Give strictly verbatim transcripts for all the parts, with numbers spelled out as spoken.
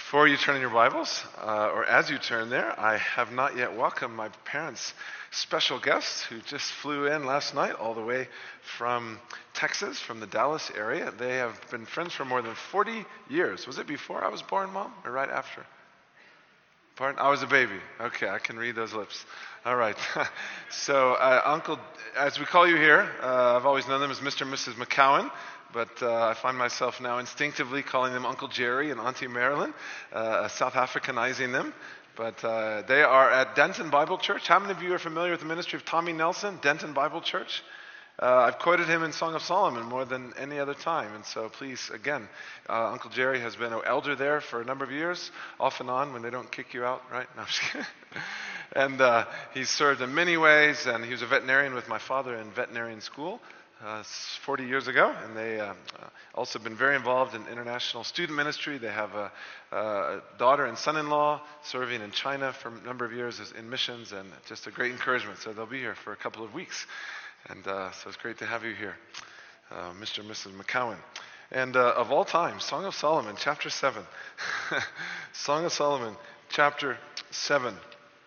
Before you turn in your Bibles, uh, or as you turn there, I have not yet welcomed my parents' special guests who just flew in last night all the way from Texas, from the Dallas area. They have been friends for more than forty years. Was it before I was born, Mom, or right after? Pardon? I was a baby. Okay, I can read those lips. All right. so, uh, Uncle, as we call you here, uh, I've always known them as Mister and Missus McCowan, but uh, I find myself now instinctively calling them Uncle Jerry and Auntie Marilyn, uh, South Africanizing them. But uh, they are at Denton Bible Church. How many of you are familiar with the ministry of Tommy Nelson, Denton Bible Church? Uh, I've quoted him in Song of Solomon more than any other time. And so please, again, uh, Uncle Jerry has been an elder there for a number of years, off and on when they don't kick you out, right? No, I'm just kidding. And uh, he's served in many ways, and he was a veterinarian with my father in veterinarian school uh, forty years ago. And they uh, also been very involved in international student ministry. They have a, a daughter and son-in-law serving in China for a number of years as, in missions, and just a great encouragement. So they'll be here for a couple of weeks. And uh, so it's great to have you here, uh, Mister and Missus McCowan. And uh, of all time, Song of Solomon, chapter seven. Song of Solomon, chapter seven.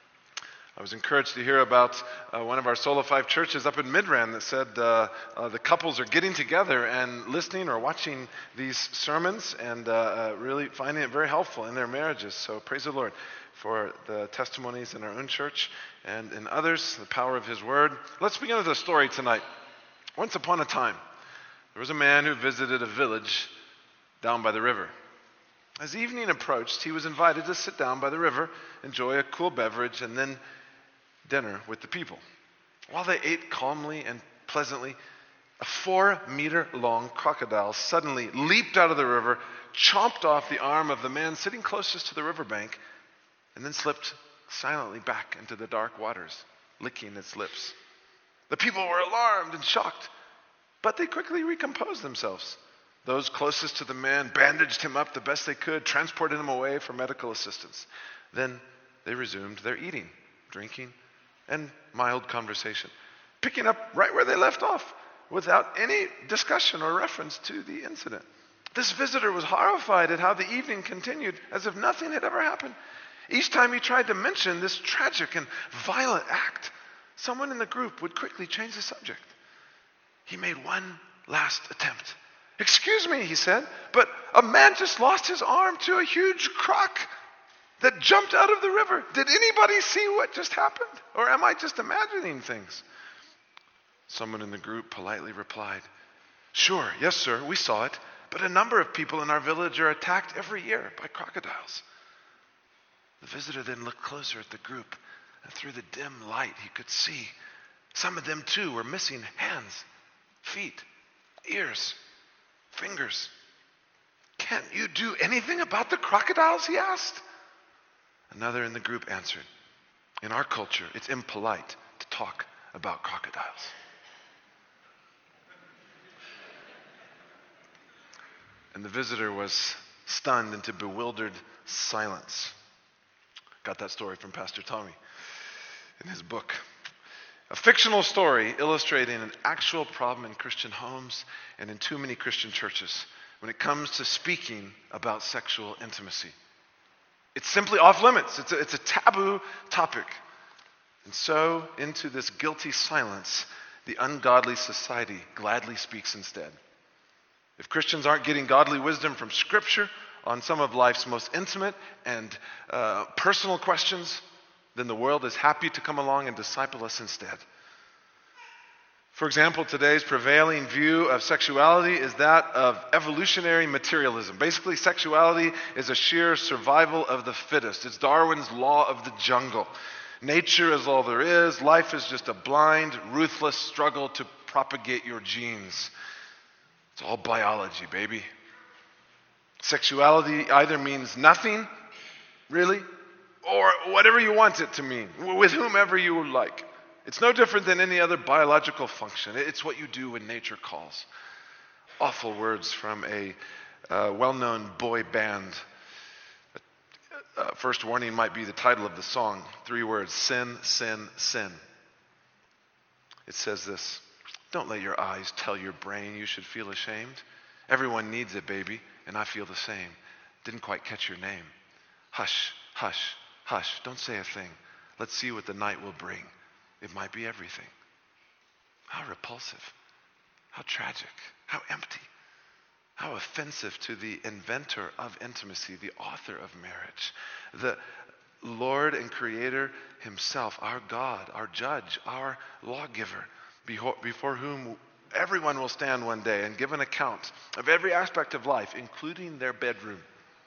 I was encouraged to hear about uh, one of our Solo Five churches up in Midrand that said uh, uh, the couples are getting together and listening or watching these sermons and uh, uh, really finding it very helpful in their marriages. So praise the Lord for the testimonies in our own church and in others, the power of His Word. Let's begin with a story tonight. Once upon a time, there was a man who visited a village down by the river. As evening approached, he was invited to sit down by the river, enjoy a cool beverage, and then dinner with the people. While they ate calmly and pleasantly, a four-meter-long crocodile suddenly leaped out of the river, chomped off the arm of the man sitting closest to the riverbank, and then slipped silently back into the dark waters, licking its lips. The people were alarmed and shocked, but they quickly recomposed themselves. Those closest to the man bandaged him up the best they could, transported him away for medical assistance. Then they resumed their eating, drinking, and mild conversation, picking up right where they left off without any discussion or reference to the incident. This visitor was horrified at how the evening continued as if nothing had ever happened. Each time he tried to mention this tragic and violent act, someone in the group would quickly change the subject. He made one last attempt. "Excuse me," he said, "but a man just lost his arm to a huge croc that jumped out of the river. Did anybody see what just happened? Or am I just imagining things?" Someone in the group politely replied, "Sure, yes, sir, we saw it, but a number of people in our village are attacked every year by crocodiles." The visitor then looked closer at the group, and through the dim light he could see some of them too were missing hands, feet, ears, fingers. "Can't you do anything about the crocodiles?" he asked. Another in the group answered, "In our culture, it's impolite to talk about crocodiles." And the visitor was stunned into bewildered silence. Got that story from Pastor Tommy in his book. A fictional story illustrating an actual problem in Christian homes and in too many Christian churches when it comes to speaking about sexual intimacy. It's simply off limits. It's a, it's a taboo topic. And so, into this guilty silence, the ungodly society gladly speaks instead. If Christians aren't getting godly wisdom from Scripture on some of life's most intimate and uh, personal questions, then the world is happy to come along and disciple us instead. For example, today's prevailing view of sexuality is that of evolutionary materialism. Basically, sexuality is a sheer survival of the fittest. It's Darwin's law of the jungle. Nature is all there is. Life is just a blind, ruthless struggle to propagate your genes. It's all biology, baby. Sexuality either means nothing, really, or whatever you want it to mean, with whomever you like. It's no different than any other biological function. It's what you do when nature calls. Awful words from a uh, well-known boy band. Uh, first warning might be the title of the song. Three words: sin, sin, sin. It says this: "Don't let your eyes tell your brain you should feel ashamed. Everyone needs it, baby, and I feel the same. Didn't quite catch your name. Hush, hush, hush. Don't say a thing. Let's see what the night will bring. It might be everything. How repulsive. How tragic. How empty. How offensive to the inventor of intimacy, the author of marriage, the Lord and Creator himself, our God, our judge, our lawgiver, before whom everyone will stand one day and give an account of every aspect of life, including their bedroom.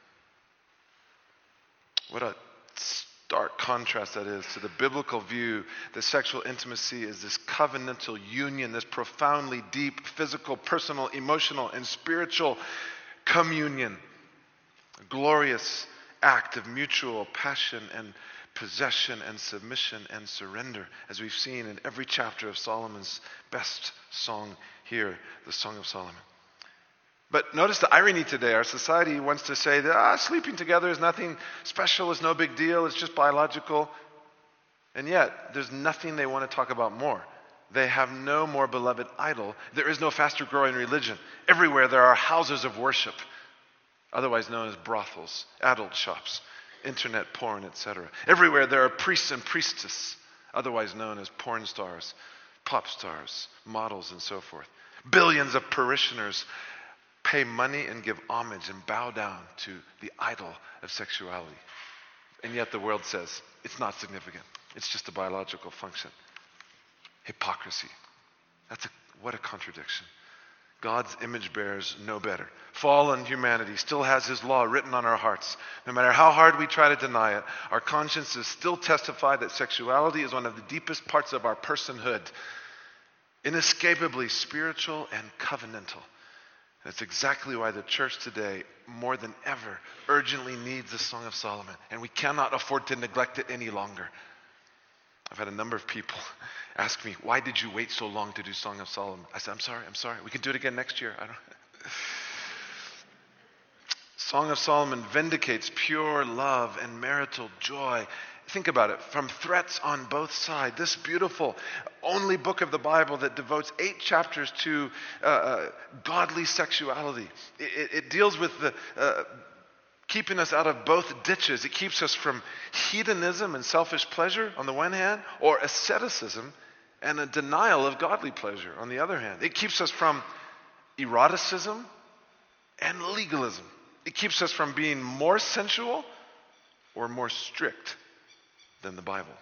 What a stark contrast that is to the biblical view that sexual intimacy is this covenantal union, this profoundly deep physical, personal, emotional, and spiritual communion. A glorious act of mutual passion and possession and submission and surrender, as we've seen in every chapter of Solomon's best song here, the Song of Solomon. But notice the irony today. Our society wants to say that ah, sleeping together is nothing special, it's no big deal, it's just biological. And yet, there's nothing they want to talk about more. They have no more beloved idol. There is no faster growing religion. Everywhere there are houses of worship, otherwise known as brothels, adult shops, internet porn, et cetera. Everywhere there are priests and priestesses, otherwise known as porn stars, pop stars, models, and so forth. Billions of parishioners pay money and give homage and bow down to the idol of sexuality. And yet the world says it's not significant. It's just a biological function. Hypocrisy. That's a, what a contradiction. God's image bearers know better. Fallen humanity still has his law written on our hearts. No matter how hard we try to deny it, our consciences still testify that sexuality is one of the deepest parts of our personhood, inescapably spiritual and covenantal. That's exactly why the church today, more than ever, urgently needs the Song of Solomon. And we cannot afford to neglect it any longer. I've had a number of people ask me, why did you wait so long to do Song of Solomon? I said, I'm sorry, I'm sorry. We can do it again next year. I don't. Song of Solomon vindicates pure love and marital joy. Think about it, from threats on both sides. This beautiful, only book of the Bible that devotes eight chapters to uh, uh, godly sexuality. It, it, it deals with the uh, keeping us out of both ditches. It keeps us from hedonism and selfish pleasure on the one hand, or asceticism and a denial of godly pleasure on the other hand. It keeps us from eroticism and legalism. It keeps us from being more sensual or more strict than the Bible.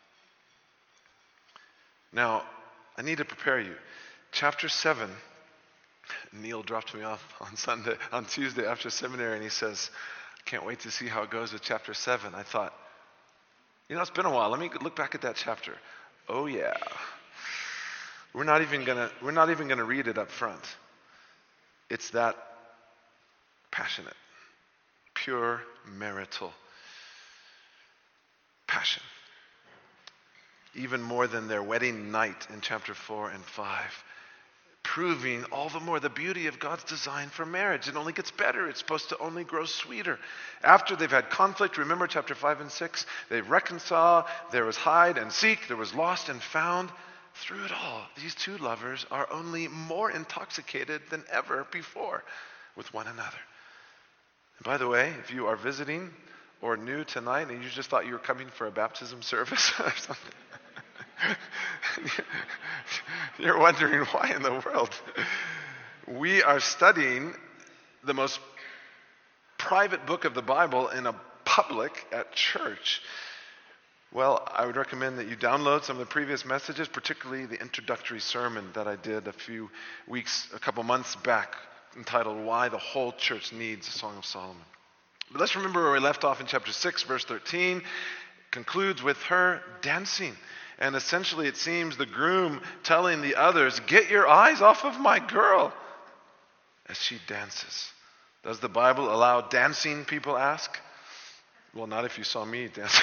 Now, I need to prepare you. Chapter seven, Neil dropped me off on Sunday, on Tuesday after seminary, and he says, I can't wait to see how it goes with chapter seven. I thought, you know, it's been a while. Let me look back at that chapter. Oh yeah. We're not even gonna, we're not even gonna read it up front. It's that passionate, pure marital passion. Even more than their wedding night in chapter four and five. Proving all the more the beauty of God's design for marriage. It only gets better. It's supposed to only grow sweeter. After they've had conflict, remember chapter five and six, they reconcile, there was hide and seek, there was lost and found. Through it all, these two lovers are only more intoxicated than ever before with one another. And by the way, if you are visiting or new tonight and you just thought you were coming for a baptism service or something, you're wondering why in the world. We are studying the most private book of the Bible in a public at church. Well, I would recommend that you download some of the previous messages, particularly the introductory sermon that I did a few weeks, a couple months back, entitled Why the Whole Church Needs a Song of Solomon. But let's remember where we left off in chapter six, verse thirteen. It concludes with her dancing. And essentially it seems the groom telling the others, get your eyes off of my girl, as she dances. Does the Bible allow dancing, people ask? Well, not if you saw me dance.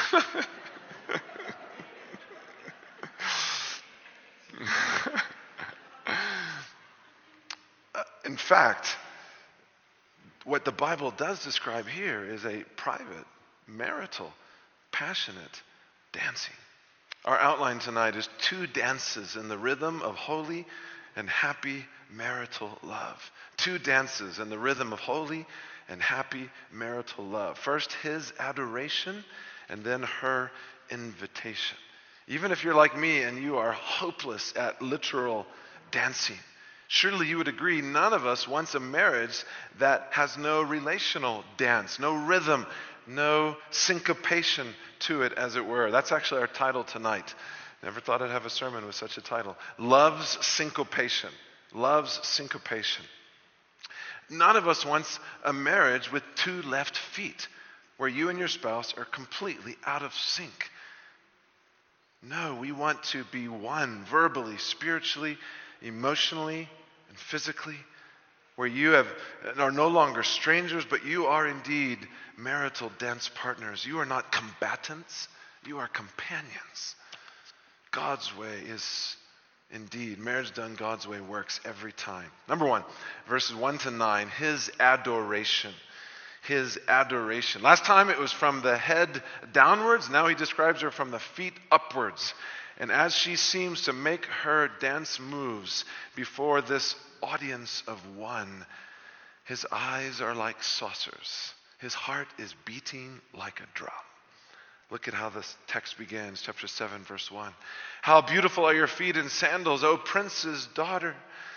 In fact, what the Bible does describe here is a private, marital, passionate dancing. Our outline tonight is two dances in the rhythm of holy and happy marital love. Two dances in the rhythm of holy and happy marital love. First his adoration, and then her invitation. Even if you're like me and you are hopeless at literal dancing, surely you would agree none of us wants a marriage that has no relational dance, no rhythm, no syncopation to it, as it were. That's actually our title tonight. Never thought I'd have a sermon with such a title. Love's syncopation. Love's syncopation. None of us wants a marriage with two left feet, where you and your spouse are completely out of sync. No, we want to be one, verbally, spiritually, emotionally, and physically, where you have are no longer strangers, but you are indeed marital dance partners. You are not combatants, you are companions. God's way is indeed, marriage done God's way works every time. Number one, verses one to nine, his adoration. His adoration. Last time it was from the head downwards. Now he describes her from the feet upwards. And as she seems to make her dance moves before this audience of one, his eyes are like saucers. His heart is beating like a drum. Look at how this text begins, chapter seven, verse one. How beautiful are your feet in sandals, O prince's daughter.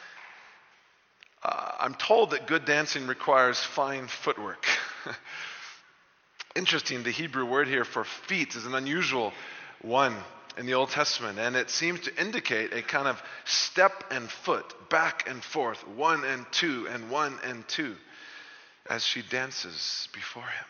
Uh, I'm told that good dancing requires fine footwork. Interesting, the Hebrew word here for feet is an unusual one in the Old Testament, and it seems to indicate a kind of step and foot, back and forth, one and two, and one and two, as she dances before him.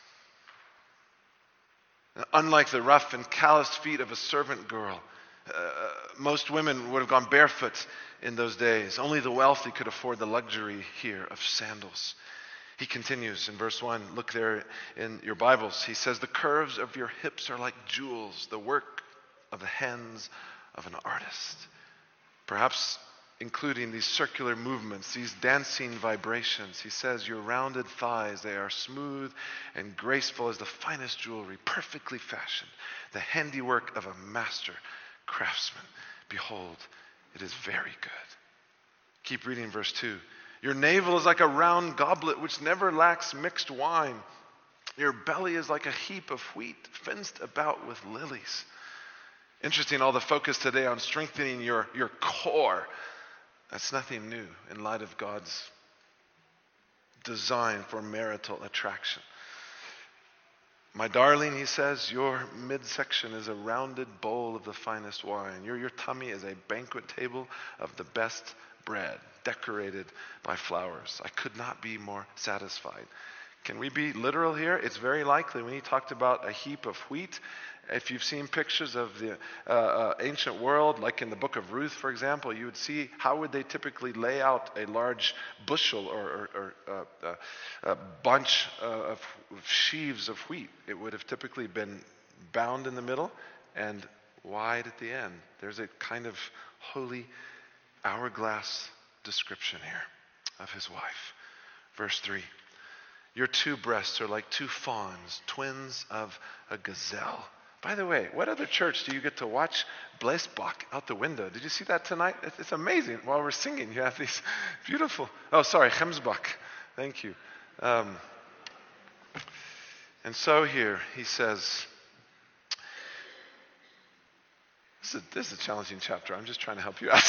Unlike the rough and calloused feet of a servant girl, uh, most women would have gone barefoot in those days. Only the wealthy could afford the luxury here of sandals. He continues in verse one. Look there in your Bibles. He says, the curves of your hips are like jewels, the work of the hands of an artist. Perhaps including these circular movements, these dancing vibrations. He says, your rounded thighs, they are smooth and graceful as the finest jewelry, perfectly fashioned, the handiwork of a master craftsman. Behold, it is very good. Keep reading verse two. Your navel is like a round goblet which never lacks mixed wine. Your belly is like a heap of wheat fenced about with lilies. Interesting, all the focus today on strengthening your, your core. That's nothing new in light of God's design for marital attraction. My darling, he says, your midsection is a rounded bowl of the finest wine. Your, your tummy is a banquet table of the best bread, decorated by flowers. I could not be more satisfied. Can we be literal here? It's very likely when he talked about a heap of wheat. If you've seen pictures of the uh, uh, ancient world, like in the book of Ruth, for example, you would see how would they typically lay out a large bushel or, or, or uh, uh, a bunch uh, of sheaves of wheat. It would have typically been bound in the middle and wide at the end. There's a kind of holy hourglass description here of his wife. Verse three. Your two breasts are like two fawns, twins of a gazelle. By the way, what other church do you get to watch Blesbach out the window? Did you see that tonight? It's amazing. While we're singing, you have these beautiful... Oh, sorry, Chemsbach. Thank you. Um, and so here, he says... This is, this is a challenging chapter. I'm just trying to help you out.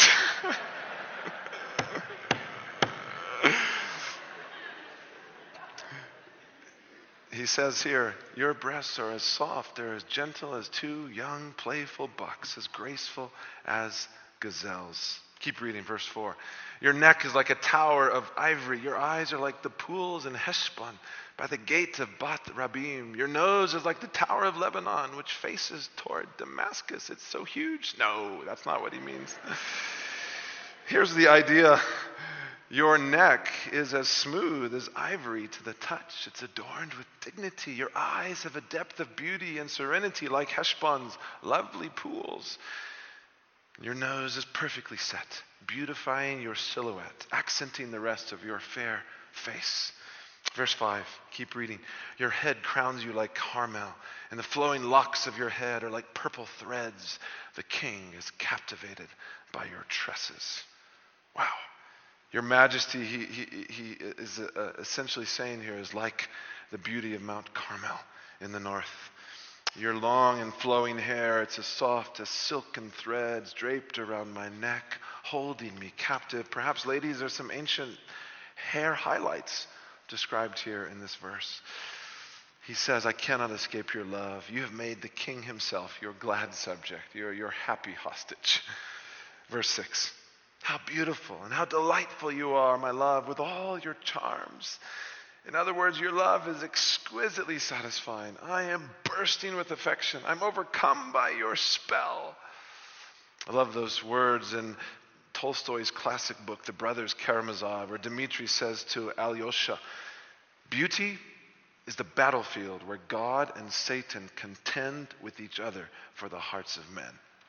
He says here, your breasts are as soft, they're as gentle as two young, playful bucks, as graceful as gazelles. Keep reading, verse four. Your neck is like a tower of ivory. Your eyes are like the pools in Heshbon, by the gate of Bat Rabim. Your nose is like the tower of Lebanon, which faces toward Damascus. It's so huge. No, that's not what he means. Here's the idea. Your neck is as smooth as ivory to the touch. It's adorned with dignity. Your eyes have a depth of beauty and serenity like Heshbon's lovely pools. Your nose is perfectly set, beautifying your silhouette, accenting the rest of your fair face. Verse five, keep reading. Your head crowns you like Carmel, and the flowing locks of your head are like purple threads. The king is captivated by your tresses. Wow. Your majesty, he, he, he is uh, essentially saying here, is like the beauty of Mount Carmel in the north. Your long and flowing hair, it's as soft as silken threads draped around my neck, holding me captive. Perhaps, ladies, there's some ancient hair highlights described here in this verse. He says, I cannot escape your love. You have made the king himself your glad subject, your, your happy hostage. Verse six, how beautiful and how delightful you are, my love, with all your charms. In other words, your love is exquisitely satisfying. I am bursting with affection. I'm overcome by your spell. I love those words in Tolstoy's classic book, The Brothers Karamazov, where Dmitri says to Alyosha, beauty is the battlefield where God and Satan contend with each other for the hearts of men.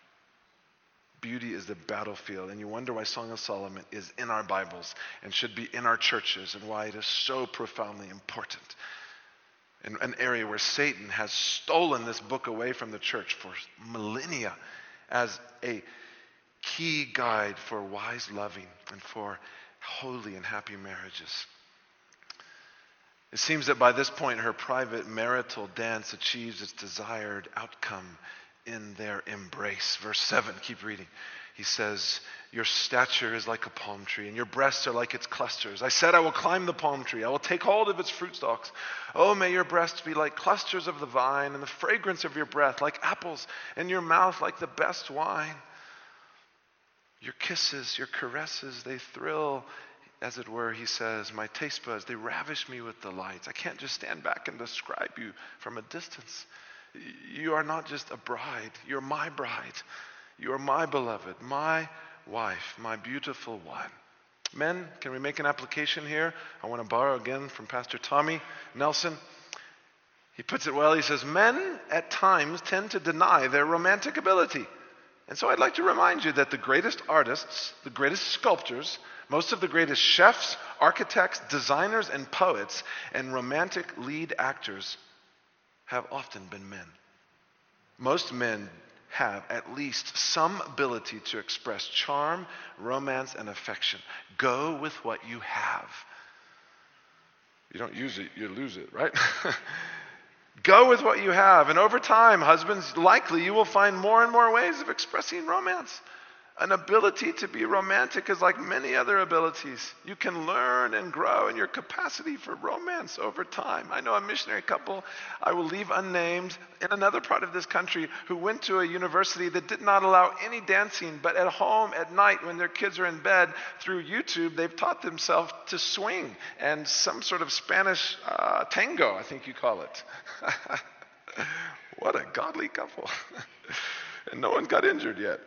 Beauty is the battlefield, and you wonder why Song of Solomon is in our Bibles and should be in our churches, and why it is so profoundly important. In an area where Satan has stolen this book away from the church for millennia as a key guide for wise loving and for holy and happy marriages. It seems that by this point her private marital dance achieves its desired outcome in their embrace. Verse seven, keep reading. He says, your stature is like a palm tree, and your breasts are like its clusters. I said, I will climb the palm tree. I will take hold of its fruit stalks. Oh, may your breasts be like clusters of the vine, and the fragrance of your breath like apples, and your mouth like the best wine. Your kisses, your caresses, they thrill, as it were, he says, my taste buds, they ravish me with delight. I can't just stand back and describe you from a distance. You are not just a bride, you're my bride. You are my beloved, my wife, my beautiful one. Men, can we make an application here? I want to borrow again from Pastor Tommy Nelson. He puts it well. He says, men at times tend to deny their romantic ability. And so I'd like to remind you that the greatest artists, the greatest sculptors, most of the greatest chefs, architects, designers, and poets, and romantic lead actors have often been men. Most men have at least some ability to express charm, romance, and affection. Go with what you have. You don't use it, you lose it, right? Go with what you have. And over time, husbands, likely you will find more and more ways of expressing romance. An ability to be romantic is like many other abilities. You can learn and grow in your capacity for romance over time. I know a missionary couple, I will leave unnamed, in another part of this country, who went to a university that did not allow any dancing, but at home at night when their kids are in bed, through YouTube, they've taught themselves to swing and some sort of Spanish uh, tango, I think you call it. What a godly couple. And no one got injured yet.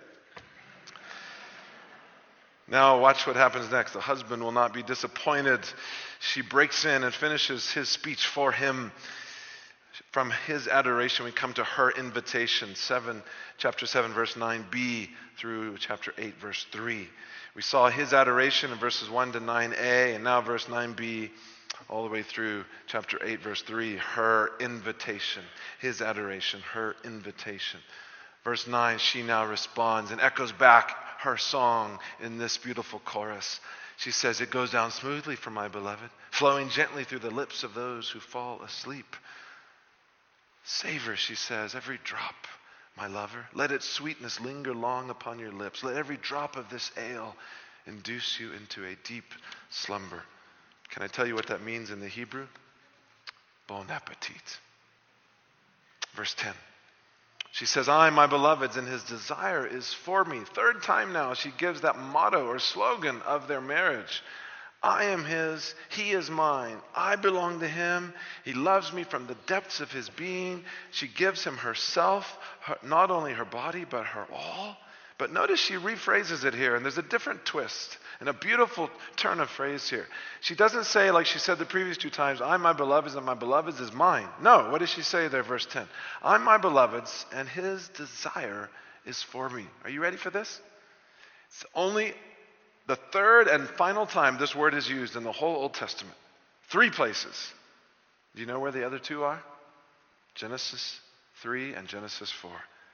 Now watch what happens next. The husband will not be disappointed. She breaks in and finishes his speech for him. From his adoration, we come to her invitation. Seven, chapter seven, verse nine b through chapter eight, verse three. We saw his adoration in verses one to nine a, and now verse nine b, all the way through chapter eight, verse three. Her invitation. His adoration, her invitation. Verse nine, she now responds and echoes back her song in this beautiful chorus. She says, it goes down smoothly for my beloved, flowing gently through the lips of those who fall asleep. Savor, she says, every drop, my lover. Let its sweetness linger long upon your lips. Let every drop of this ale induce you into a deep slumber. Can I tell you what that means in the Hebrew? Bon appetit. Verse ten. She says, I am my beloved's, and his desire is for me. Third time now, she gives that motto or slogan of their marriage. I am his, he is mine. I belong to him. He loves me from the depths of his being. She gives him herself, her, not only her body, but her all. But notice she rephrases it here, and there's a different twist and a beautiful turn of phrase here. She doesn't say, like she said the previous two times, I'm my beloved's and my beloved's is mine. No, what does she say there, verse ten? I'm my beloved's and his desire is for me. Are you ready for this? It's only the third and final time this word is used in the whole Old Testament. Three places. Do you know where the other two are? Genesis three and Genesis four.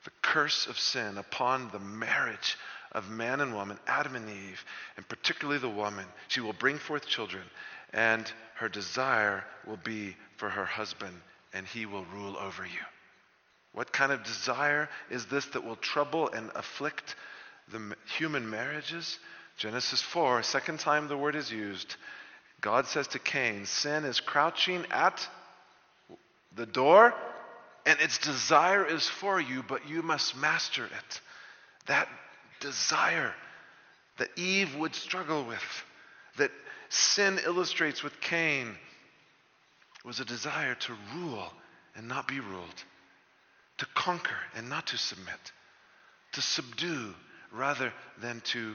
the curse of sin upon the marriage of man and woman, Adam and Eve, and particularly the woman. She will bring forth children, and her desire will be for her husband, and he will rule over you. What kind of desire is this that will trouble and afflict the human marriages? Genesis four, second time the word is used. God says to Cain, sin is crouching at the door, and its desire is for you, but you must master it. That desire that Eve would struggle with, that sin illustrates with Cain, was a desire to rule and not be ruled, to conquer and not to submit, to subdue rather than to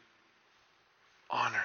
honor.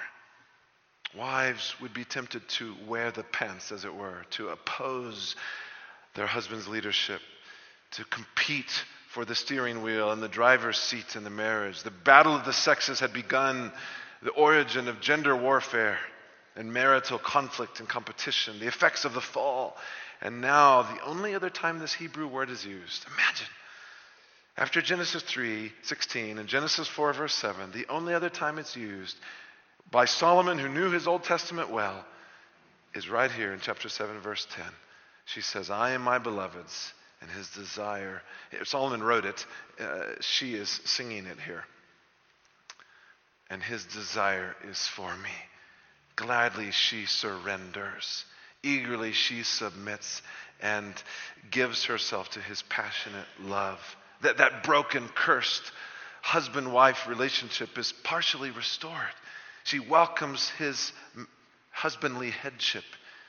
Wives would be tempted to wear the pants, as it were, to oppose their husband's leadership, to compete for the steering wheel and the driver's seat in the marriage. The battle of the sexes had begun, the origin of gender warfare and marital conflict and competition, the effects of the fall. And now, the only other time this Hebrew word is used, imagine, after Genesis three sixteen and Genesis four verse seven, the only other time it's used by Solomon, who knew his Old Testament well, is right here in chapter seven verse ten. She says, I am my beloved's, and his desire, Solomon wrote it, uh, she is singing it here. And his desire is for me. Gladly she surrenders. Eagerly she submits and gives herself to his passionate love. That, that broken, cursed husband-wife relationship is partially restored. She welcomes his husbandly headship.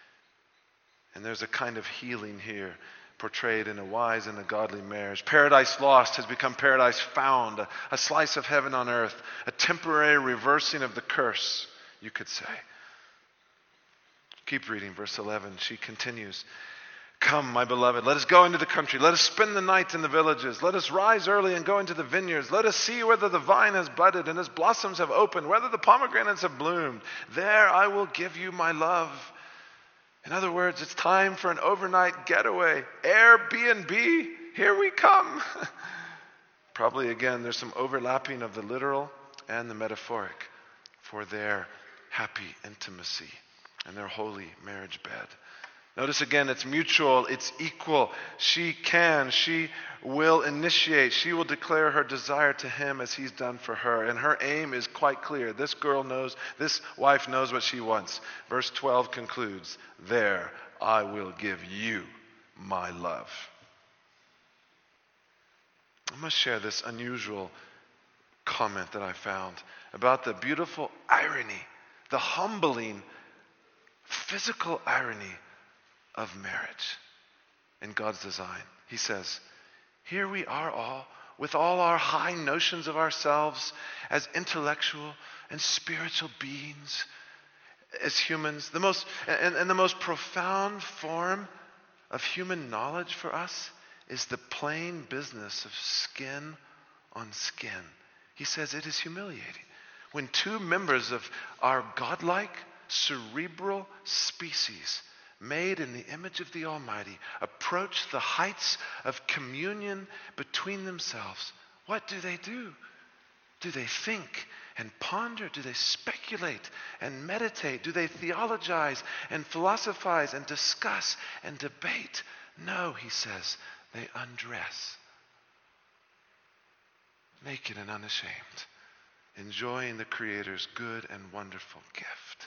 And there's a kind of healing here portrayed in a wise and a godly marriage. Paradise lost has become paradise found, a, a slice of heaven on earth, a temporary reversing of the curse, you could say. Keep reading, verse eleven. She continues, come, my beloved, let us go into the country. Let us spend the night in the villages. Let us rise early and go into the vineyards. Let us see whether the vine has budded and its blossoms have opened, whether the pomegranates have bloomed. There I will give you my love. In other words, it's time for an overnight getaway. Airbnb, here we come. Probably, again, there's some overlapping of the literal and the metaphoric for their happy intimacy and their holy marriage bed. Notice again, it's mutual, it's equal. She can, she will initiate, she will declare her desire to him as he's done for her. And her aim is quite clear. This girl knows, this wife knows what she wants. Verse twelve concludes, there I will give you my love. I must share this unusual comment that I found about the beautiful irony, the humbling, physical irony of marriage in God's design. He says, here we are all, with all our high notions of ourselves as intellectual and spiritual beings, as humans. The most and, and the most profound form of human knowledge for us is the plain business of skin on skin. He says it is humiliating when two members of our godlike, cerebral species, made in the image of the Almighty, approach the heights of communion between themselves. What do they do? Do they think and ponder? Do they speculate and meditate? Do they theologize and philosophize and discuss and debate? No, he says, they undress, naked and unashamed, enjoying the Creator's good and wonderful gift.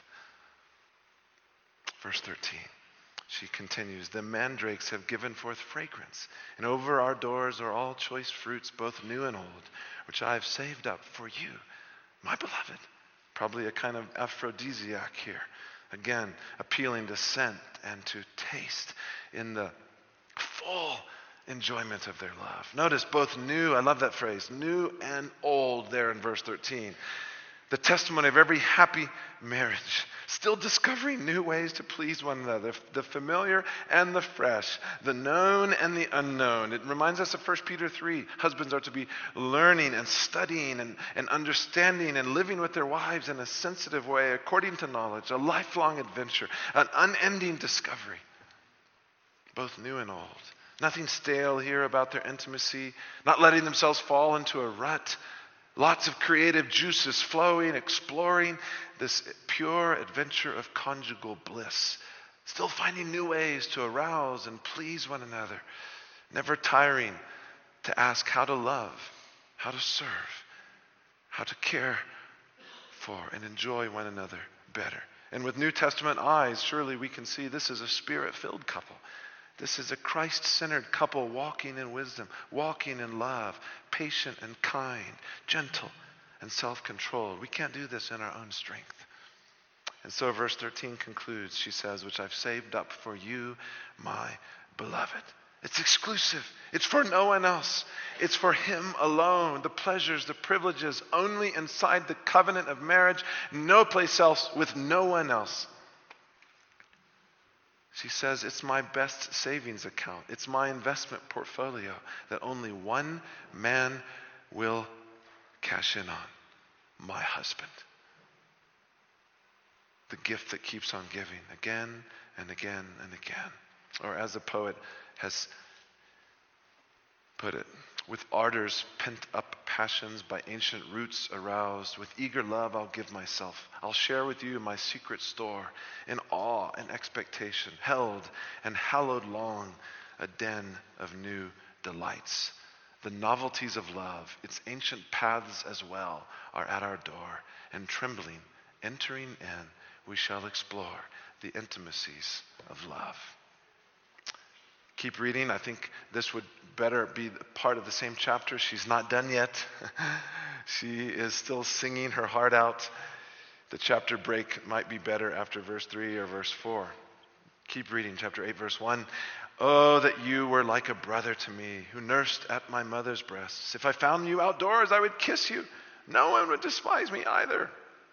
Verse thirteen. She continues, the mandrakes have given forth fragrance, and over our doors are all choice fruits, both new and old, which I have saved up for you, my beloved. Probably a kind of aphrodisiac here. Again, appealing to scent and to taste in the full enjoyment of their love. Notice both new, I love that phrase, new and old there in verse thirteen. The testimony of every happy marriage, still discovering new ways to please one another, the familiar and the fresh, the known and the unknown. It reminds us of First Peter three. Husbands are to be learning and studying and, and understanding and living with their wives in a sensitive way, according to knowledge, a lifelong adventure, an unending discovery, both new and old. Nothing stale here about their intimacy, not letting themselves fall into a rut. Lots of creative juices flowing, exploring this pure adventure of conjugal bliss. Still finding new ways to arouse and please one another. Never tiring to ask how to love, how to serve, how to care for and enjoy one another better. And with New Testament eyes, surely we can see this is a Spirit-filled couple. This is a Christ-centered couple walking in wisdom, walking in love, patient and kind, gentle and self-controlled. We can't do this in our own strength. And so verse thirteen concludes, she says, which I've saved up for you, my beloved. It's exclusive. It's for no one else. It's for him alone. The pleasures, the privileges, only inside the covenant of marriage, no place else, with no one else. She says, it's my best savings account. It's my investment portfolio that only one man will cash in on, my husband. The gift that keeps on giving again and again and again. Or as the poet has put it, with ardors pent up passions by ancient roots aroused, with eager love I'll give myself. I'll share with you my secret store, in awe and expectation, held and hallowed long, a den of new delights. The novelties of love, its ancient paths as well, are at our door, and trembling, entering in, we shall explore the intimacies of love. Keep reading. I think this would better be part of the same chapter. She's not done yet. She is still singing her heart out. The chapter break might be better after verse three or verse four. Keep reading, chapter eight, verse one. Oh, that you were like a brother to me, who nursed at my mother's breasts. If I found you outdoors, I would kiss you. No one would despise me either.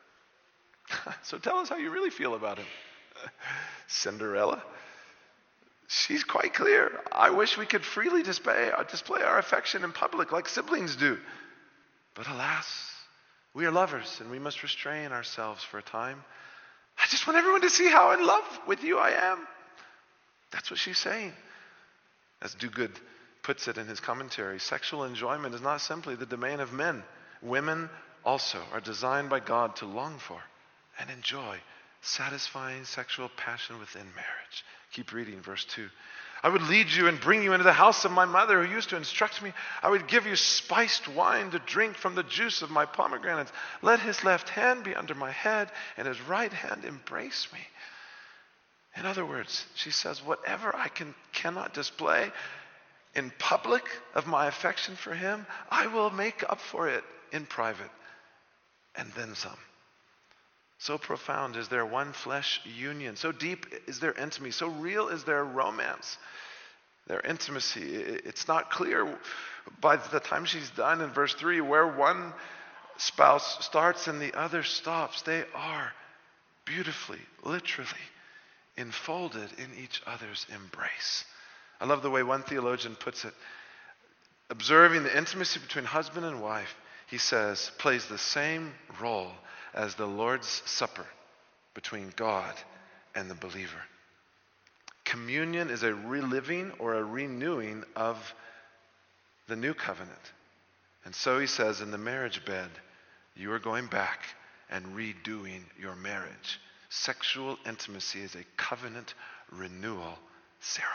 So tell us how you really feel about him. Cinderella. She's quite clear. I wish we could freely display, display our affection in public like siblings do. But alas, we are lovers and we must restrain ourselves for a time. I just want everyone to see how in love with you I am. That's what she's saying. As Duguid puts it in his commentary, sexual enjoyment is not simply the domain of men. Women also are designed by God to long for and enjoy satisfying sexual passion within marriage. Keep reading, verse two. I would lead you and bring you into the house of my mother who used to instruct me. I would give you spiced wine to drink from the juice of my pomegranates. Let his left hand be under my head and his right hand embrace me. In other words, she says, whatever I can cannot display in public of my affection for him, I will make up for it in private, and then some. So profound is their one flesh union. So deep is their intimacy. So real is their romance, their intimacy. It's not clear by the time she's done in verse three where one spouse starts and the other stops. They are beautifully, literally enfolded in each other's embrace. I love the way one theologian puts it. Observing the intimacy between husband and wife, he says, plays the same role as the Lord's Supper between God and the believer. Communion is a reliving or a renewing of the new covenant. And so he says, in the marriage bed, you are going back and redoing your marriage. Sexual intimacy is a covenant renewal ceremony.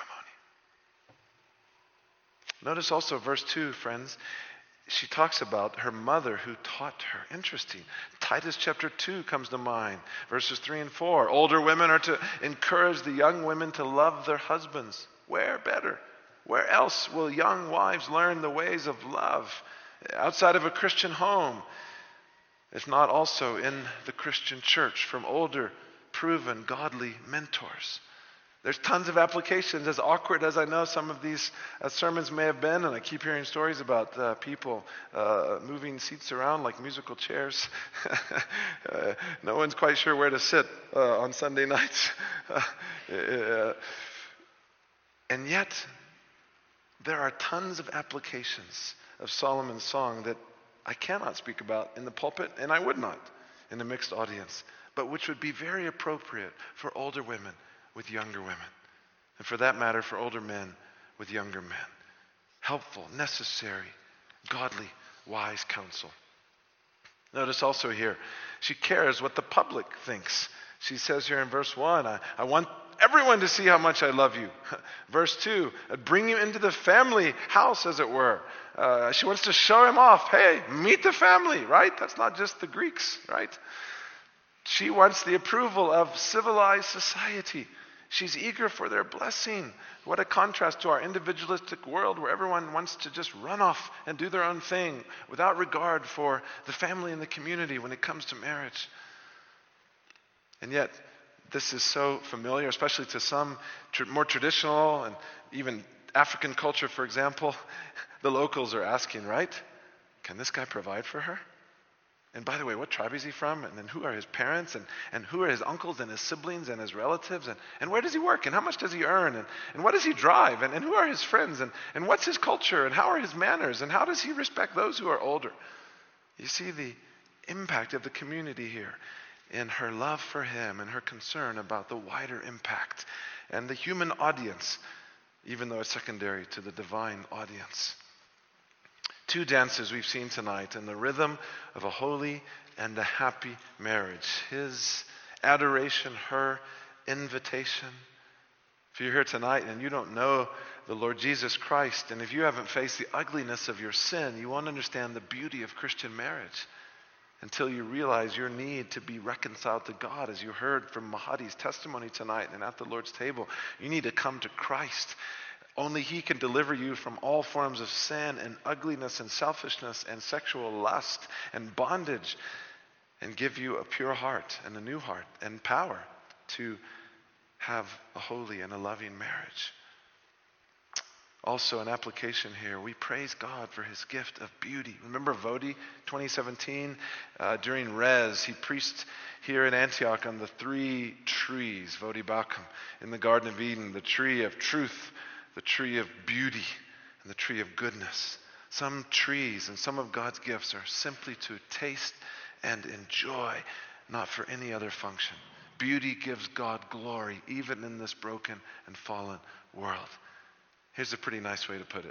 Notice also verse two, friends. She talks about her mother who taught her. Interesting. Titus chapter two comes to mind. Verses three and four. Older women are to encourage the young women to love their husbands. Where better? Where else will young wives learn the ways of love? Outside of a Christian home. If not also in the Christian church from older, proven, godly mentors. There's tons of applications. As awkward as I know some of these uh, sermons may have been, and I keep hearing stories about uh, people uh, moving seats around like musical chairs. uh, no one's quite sure where to sit uh, on Sunday nights. uh, and yet, there are tons of applications of Solomon's song that I cannot speak about in the pulpit, and I would not in a mixed audience, but which would be very appropriate for older women with younger women. And for that matter, for older men with younger men. Helpful, necessary, godly, wise counsel. Notice also here, she cares what the public thinks. She says here in verse one, I, I want everyone to see how much I love you. Verse two, I'd bring you into the family house, as it were. Uh, she wants to show him off. Hey, meet the family, right? That's not just the Greeks, right? She wants the approval of civilized society. She's eager for their blessing. What a contrast to our individualistic world where everyone wants to just run off and do their own thing without regard for the family and the community when it comes to marriage. And yet, this is so familiar, especially to some tr- more traditional and even African culture, for example. The locals are asking, right? Can this guy provide for her? And by the way, what tribe is he from? And then who are his parents? And, and who are his uncles and his siblings and his relatives? And, and where does he work? And how much does he earn? And, and what does he drive? And, and who are his friends? And, and what's his culture? And how are his manners? And how does he respect those who are older? You see the impact of the community here in her love for him and her concern about the wider impact and the human audience, even though it's secondary to the divine audience. Two dances we've seen tonight in the rhythm of a holy and a happy marriage. His adoration, her invitation. If you're here tonight and you don't know the Lord Jesus Christ, and if you haven't faced the ugliness of your sin, you won't understand the beauty of Christian marriage until you realize your need to be reconciled to God. As you heard from Mahadi's testimony tonight and at the Lord's table, you need to come to Christ. Only he can deliver you from all forms of sin and ugliness and selfishness and sexual lust and bondage and give you a pure heart and a new heart and power to have a holy and a loving marriage. Also, an application here, we praise God for his gift of beauty. Remember Vodi, twenty seventeen? Uh, during Rez, he preached here in Antioch on the three trees, Vodi Bakum, in the Garden of Eden, the tree of truth, the tree of beauty, and the tree of goodness. Some trees and some of God's gifts are simply to taste and enjoy, not for any other function. Beauty gives God glory, even in this broken and fallen world. Here's a pretty nice way to put it.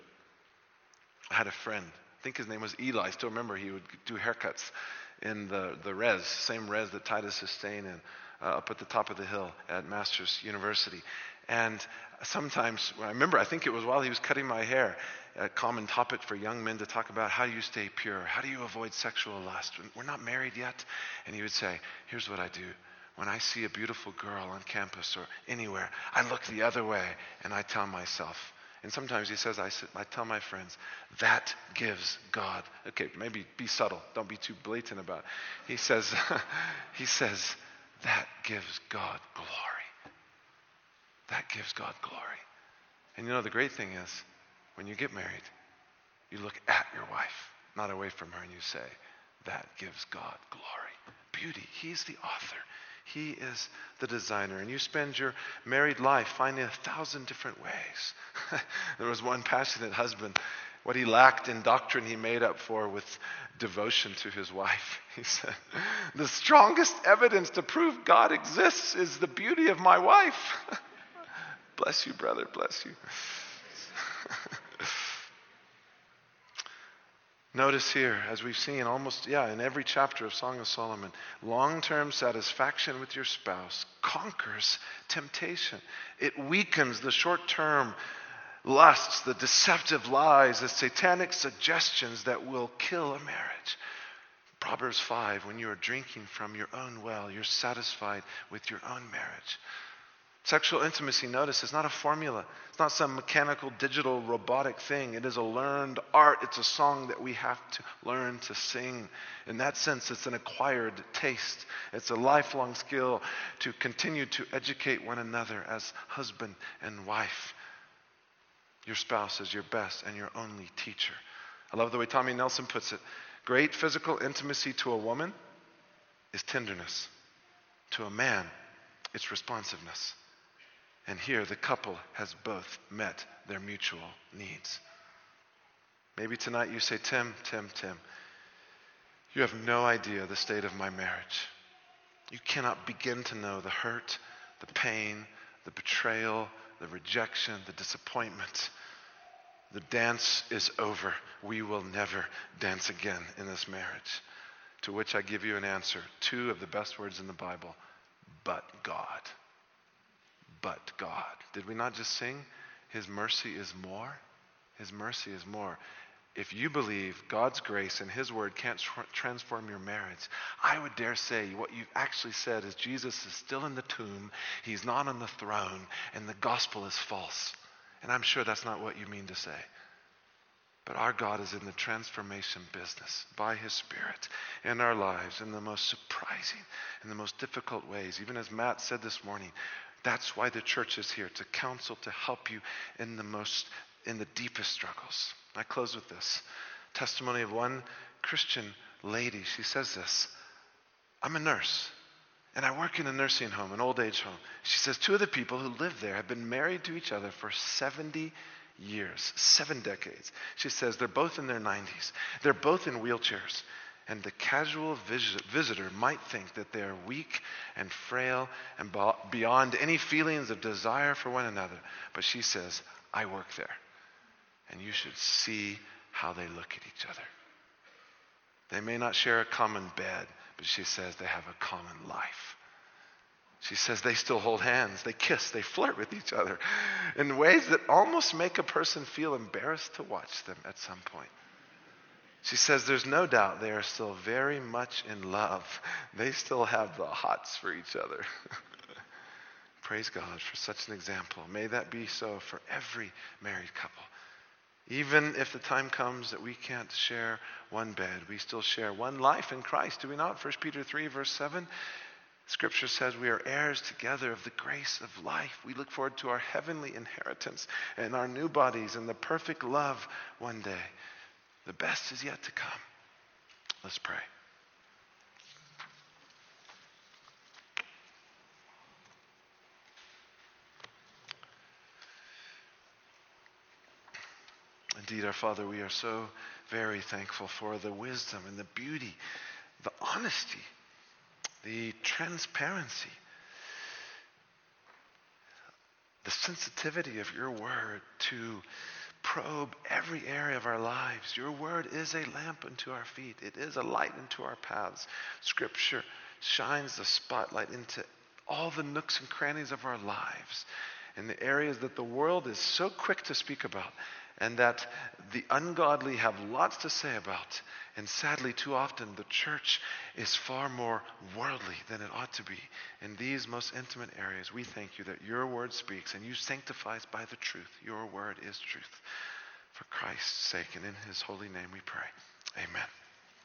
I had a friend, I think his name was Eli. I still remember he would do haircuts in the, the res, same res that Titus is staying in, uh, up at the top of the hill at Masters University. And sometimes, I remember, I think it was while he was cutting my hair, a common topic for young men to talk about, how do you stay pure? How do you avoid sexual lust? We're not married yet. And he would say, here's what I do. When I see a beautiful girl on campus or anywhere, I look the other way and I tell myself, and sometimes he says, I, I tell my friends, that gives God, okay, maybe be subtle, don't be too blatant about it. He says, he says, that gives God glory. That gives God glory. And you know, the great thing is, when you get married, you look at your wife, not away from her, and you say, that gives God glory. Beauty. He's the author. He is the designer. And you spend your married life finding a thousand different ways. There was one passionate husband. What he lacked in doctrine, he made up for with devotion to his wife. He said, the strongest evidence to prove God exists is the beauty of my wife. Bless you, brother. Bless you. Notice here, as we've seen almost, yeah, in every chapter of Song of Solomon, long-term satisfaction with your spouse conquers temptation. It weakens the short-term lusts, the deceptive lies, the satanic suggestions that will kill a marriage. Proverbs five, when you are drinking from your own well, you're satisfied with your own marriage. Sexual intimacy, notice, is not a formula. It's not some mechanical, digital, robotic thing. It is a learned art. It's a song that we have to learn to sing. In that sense, it's an acquired taste. It's a lifelong skill to continue to educate one another as husband and wife. Your spouse is your best and your only teacher. I love the way Tommy Nelson puts it. Great physical intimacy to a woman is tenderness. To a man, it's responsiveness. And here the couple has both met their mutual needs. Maybe tonight you say, Tim, Tim, Tim, you have no idea the state of my marriage. You cannot begin to know the hurt, the pain, the betrayal, the rejection, the disappointment. The dance is over. We will never dance again in this marriage. To which I give you an answer. Two of the best words in the Bible. But God. But God. Did we not just sing? His mercy is more? His mercy is more. If you believe God's grace and His word can't tr- transform your marriage, I would dare say what you've actually said is Jesus is still in the tomb, He's not on the throne, and the gospel is false. And I'm sure that's not what you mean to say. But our God is in the transformation business by His Spirit in our lives in the most surprising and the most difficult ways. Even as Matt said this morning, that's why the church is here, to counsel, to help you in the most, in the deepest struggles. I close with this testimony of one Christian lady. She says this, I'm a nurse. And I work in a nursing home, an old age home. She says two of the people who live there have been married to each other for seventy years, seven decades. She says they're both in their nineties. They're both in wheelchairs. And the casual vis- visitor might think that they are weak and frail and bo- beyond any feelings of desire for one another. But she says, I work there. And you should see how they look at each other. They may not share a common bed, but she says they have a common life. She says they still hold hands, they kiss, they flirt with each other in ways that almost make a person feel embarrassed to watch them at some point. She says there's no doubt they are still very much in love. They still have the hots for each other. Praise God for such an example. May that be so for every married couple. Even if the time comes that we can't share one bed, we still share one life in Christ, do we not? First Peter three, verse seven. Scripture says we are heirs together of the grace of life. We look forward to our heavenly inheritance and our new bodies and the perfect love one day. The best is yet to come. Let's pray. Indeed, our Father, we are so very thankful for the wisdom and the beauty, the honesty, the transparency, the sensitivity of your word to probe every area of our lives. Your word is a lamp unto our feet. It is a light unto our paths. Scripture shines the spotlight into all the nooks and crannies of our lives and the areas that the world is so quick to speak about and that the ungodly have lots to say about. And sadly, too often, the church is far more worldly than it ought to be. In these most intimate areas, we thank you that your word speaks and you sanctify us by the truth. Your word is truth. For Christ's sake and in his holy name we pray. Amen.